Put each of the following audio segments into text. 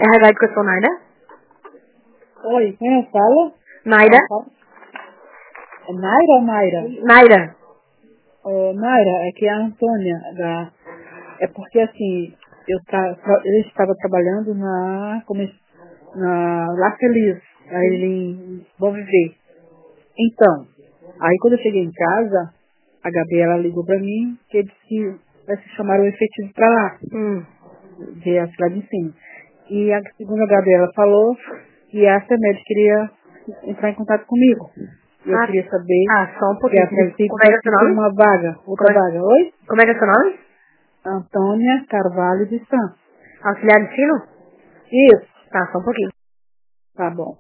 RH Educação Naida? Oi, quem fala? Naida? É Naira ou Mayra? Naida. Mayra, aqui é a Antônia. É porque assim, eu estava trabalhando na La Feliz, ali em Bom Viver. Então, aí quando eu cheguei em casa, a Gabriela ligou pra mim que disse que vai se chamar o efetivo pra lá, de a cidade de cima. E a segunda Gabriela falou que a CEMED queria entrar em contato comigo. E eu queria saber Só um se pouquinho. a princípio Como é que é seu nome? uma vaga, outra vaga. Oi? Como é que é seu nome? Antônia Carvalho de Santos. Auxiliar de ensino? Isso, Tá, só um pouquinho. tá bom.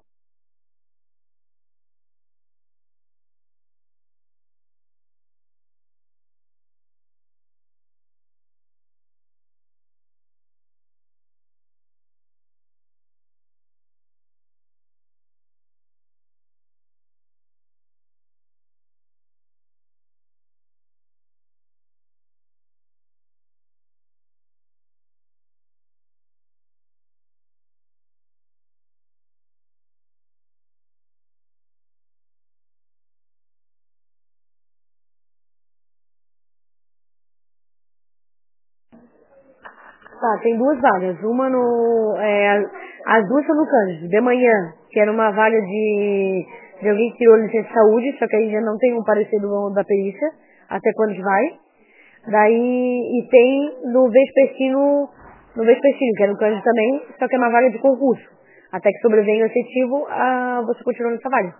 Tá, tem duas vagas. Uma no... as duas são no Cândido. De manhã, que era uma vaga de alguém que tirou licença de saúde, só que ainda não tem um parecer da perícia, até quando que vai. Daí, e tem no Vespertino, que é no Cândido também, só que é uma vaga de concurso. Até que sobrevenha o efetivo, você continua nessa vaga.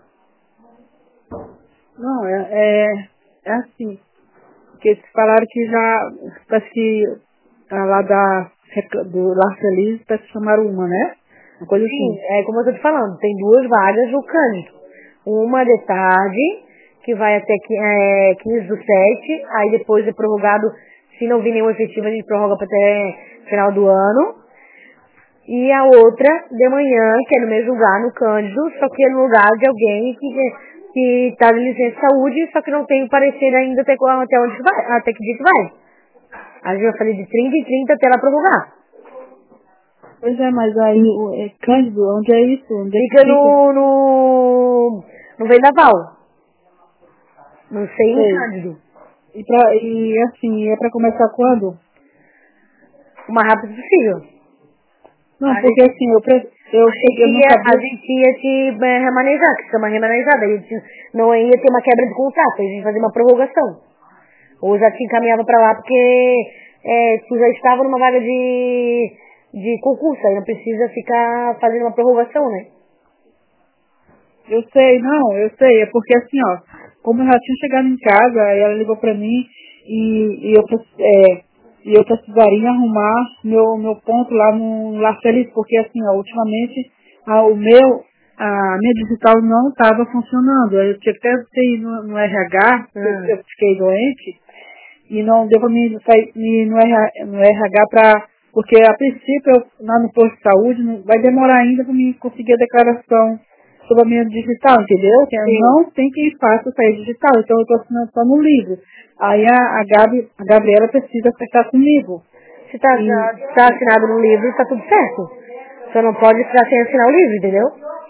Não, é assim. Porque eles falaram que já, parece que lá do La Feliz, parece que chamaram uma, né? Uma coisa Sim, assim. é como eu tô te falando, tem duas vagas no Cândido. Uma de tarde, que vai até 15/7, aí depois é prorrogado, se não vir nenhum efetivo, a gente prorroga para até final do ano. E a outra de manhã, que é no mesmo lugar, no Cândido, só que é no lugar de alguém que tá de licença de saúde, só que não tem o parecer ainda até onde que vai, até que dia que vai. A gente vai fazer de 30 em 30 até ela prorrogar. Pois é, mas aí, Cândido, onde é isso? Onde é que Fica fica? no Vendaval. Não sei em Sei. Cândido. E assim, é pra começar quando? O mais rápido possível. Não, A porque gente, assim, eu não a sabia. gente ia te remanejar, que chama remanejada. A gente não ia ter uma quebra de contrato, a gente ia fazer uma prorrogação. Ou já te encaminhava pra lá porque tu já estava numa vaga de concurso, aí não precisa ficar fazendo uma prorrogação, né? Eu sei, não, eu sei, é porque assim, ó, como eu já tinha chegado em casa, aí ela ligou pra mim e eu precisaria arrumar meu ponto lá no La Feliz, porque assim, ó, ultimamente a minha digital não estava funcionando. Aí eu tinha que até ir no RH, eu fiquei doente, e não deu pra mim ir no RH porque a princípio, lá no posto de saúde, vai demorar ainda para mim conseguir a declaração sobre a minha digital, entendeu? Que eu não tem que fácil sair digital, então eu estou assinando só no livro. Aí a Gabriela precisa acertar comigo. Se tá assinado no livro, tá tudo certo. Você não pode ficar sem assinar o livro, entendeu?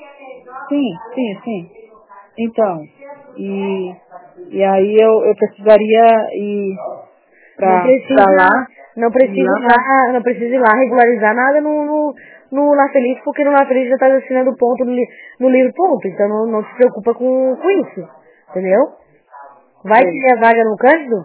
Sim. Então, e aí eu precisaria ir Não pra precisa, lá. não precisa ir lá regularizar nada no La Feliz, porque no La Feliz já está assinando ponto no livro ponto, então não se preocupa com isso, entendeu? Vai ter a vaga no Cândido?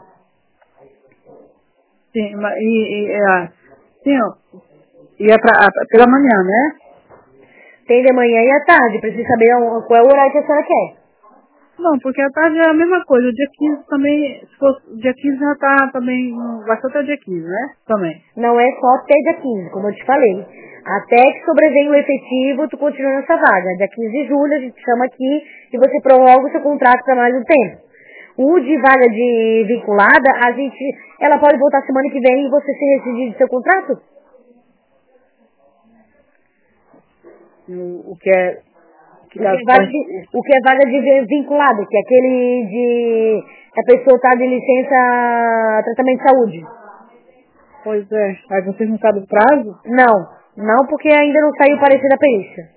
Sim, sim, ó, e é pela manhã, né? Tem de manhã e à tarde, precisa saber qual é o horário que a senhora quer. Não, porque a tarde é a mesma coisa. O dia 15 também, se fosse, o dia 15 já tá também, vai ser até o dia 15, né? Também. Não é só até dia 15, como eu te falei. Até que sobrevenha o efetivo, tu continua nessa vaga. Dia 15 de julho a gente chama aqui e você prorroga o seu contrato para mais um tempo. O de vaga de vinculada, ela pode voltar semana que vem e você se rescindir de seu contrato? O que é... O que é vaga de vinculada, que é aquele que a pessoa está de licença tratamento de saúde. Pois é. Aí vocês não sabem o prazo? Não, Não, porque ainda não saiu o parecer da perícia.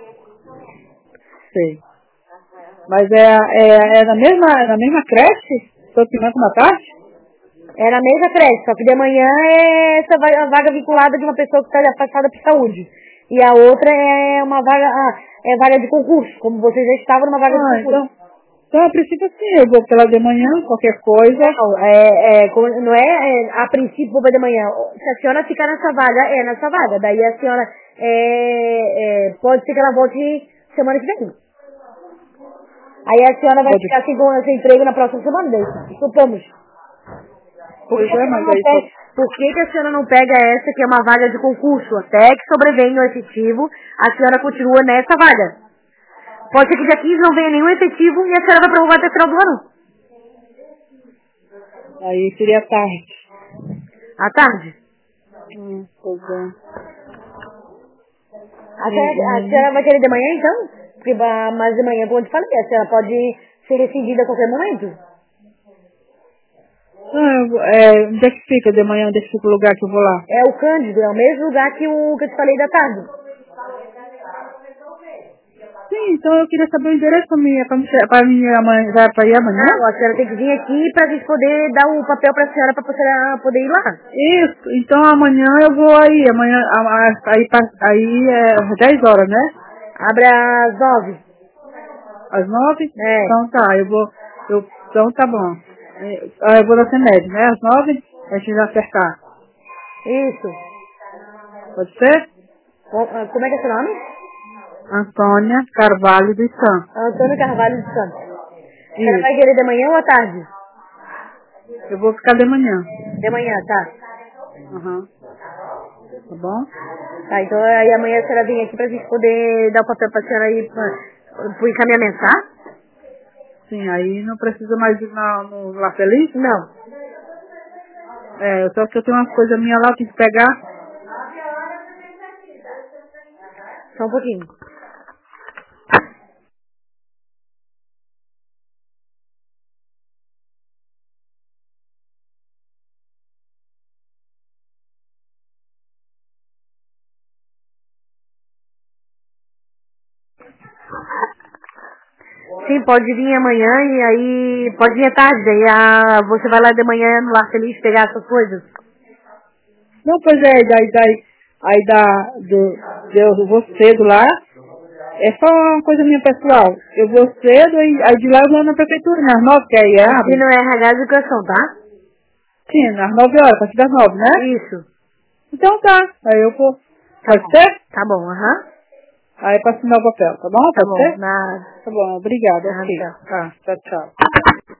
Sei. Mas é na mesma creche? Sortimento na tarde? É na mesma creche, só que de manhã é essa vaga vinculada de uma pessoa que está afastada por saúde. E a outra é uma vaga, vaga de concurso, como vocês já estavam numa vaga de concurso. Então, a princípio, sim, eu vou pela de manhã, qualquer coisa. Não é a princípio vou de manhã. Se a senhora ficar nessa vaga, é nessa vaga. Daí a senhora pode ser que ela volte semana que vem. Aí a senhora vai ficar sem emprego na próxima semana, daí supomos. Por que a senhora não pega essa que é uma vaga de concurso? Até que sobrevenha o efetivo, a senhora continua nessa vaga. Pode ser que dia 15 não venha nenhum efetivo e a senhora vai prorrogar até o final do ano. Aí seria à tarde. À tarde? Pois é. A senhora vai querer de manhã então? Porque mais de manhã, como eu te falei, a senhora pode ser rescindida a qualquer momento. Onde é que fica de manhã? Onde é que fica o lugar que eu vou lá? É o Cândido, é o mesmo lugar que eu te falei da tarde. Sim, então eu queria saber o endereço para ir amanhã. Não, a senhora tem que vir aqui pra gente poder dar o papel pra senhora poder ir lá. Isso, então amanhã eu vou aí. Amanhã aí é às 10 horas, né? Abre às 9. Às 9? É. Então tá, então tá bom. Eu vou na CEMED, né? Às 9, a gente vai acertar. Isso. Pode ser? Como é que é seu nome? Antônia Carvalho dos Santos. Antônio Carvalho dos Santos. Você vai querer de manhã ou à tarde? Eu vou ficar de manhã. De manhã, tá. Tá bom? Tá, então aí amanhã a senhora vem aqui pra gente poder dar o papel pra senhora ir pro encaminhamento, tá? Sim, aí não precisa mais ir no La Feliz? Não. Só que eu tenho umas coisas minhas lá, eu tenho que pegar. Só um pouquinho. Sim, pode vir amanhã e aí pode vir à tarde, aí você vai lá de manhã no Lar Feliz pegar essas coisas. Não, pois eu vou cedo lá. É só uma coisa minha pessoal. Eu vou cedo e aí de lá eu vou na prefeitura, nas 9, que aí abre. Aqui não é RH de educação, tá? Sim, às 9 horas, a partir das 9, né? Isso. Então tá, aí eu vou. Pode ser? Tá bom, Aí eu passo o meu papel, tá bom? Tá Pode bom, ser? nada. Tá bom, obrigada. Nada. Ok. Tá, tchau, tchau.